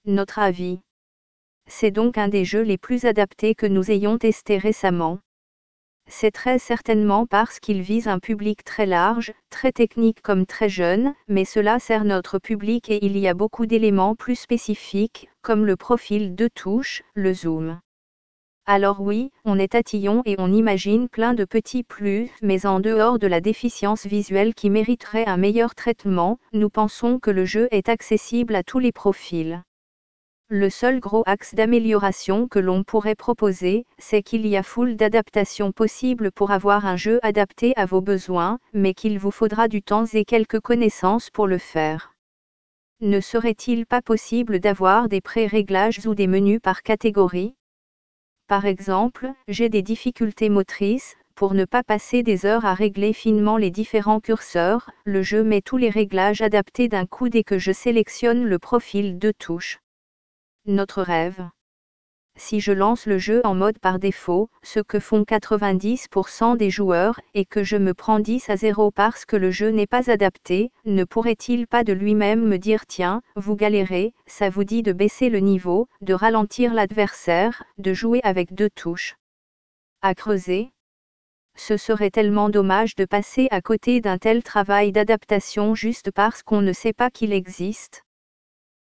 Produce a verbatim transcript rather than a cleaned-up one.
Notre avis. C'est donc un des jeux les plus adaptés que nous ayons testé récemment. C'est très certainement parce qu'il vise un public très large, très technique comme très jeune, mais cela sert notre public et il y a beaucoup d'éléments plus spécifiques, comme le profil de touche, le zoom. Alors oui, on est tatillon et on imagine plein de petits plus, mais en dehors de la déficience visuelle qui mériterait un meilleur traitement, nous pensons que le jeu est accessible à tous les profils. Le seul gros axe d'amélioration que l'on pourrait proposer, c'est qu'il y a foule d'adaptations possibles pour avoir un jeu adapté à vos besoins, mais qu'il vous faudra du temps et quelques connaissances pour le faire. Ne serait-il pas possible d'avoir des pré-réglages ou des menus par catégorie ? Par exemple, j'ai des difficultés motrices, pour ne pas passer des heures à régler finement les différents curseurs, le jeu met tous les réglages adaptés d'un coup dès que je sélectionne le profil de touche. Notre rêve. Si je lance le jeu en mode par défaut, ce que font quatre-vingt-dix pour cent des joueurs, et que je me prends dix à zéro parce que le jeu n'est pas adapté, ne pourrait-il pas de lui-même me dire tiens, vous galérez, ça vous dit de baisser le niveau, de ralentir l'adversaire, de jouer avec deux touches. À creuser. Ce serait tellement dommage de passer à côté d'un tel travail d'adaptation juste parce qu'on ne sait pas qu'il existe.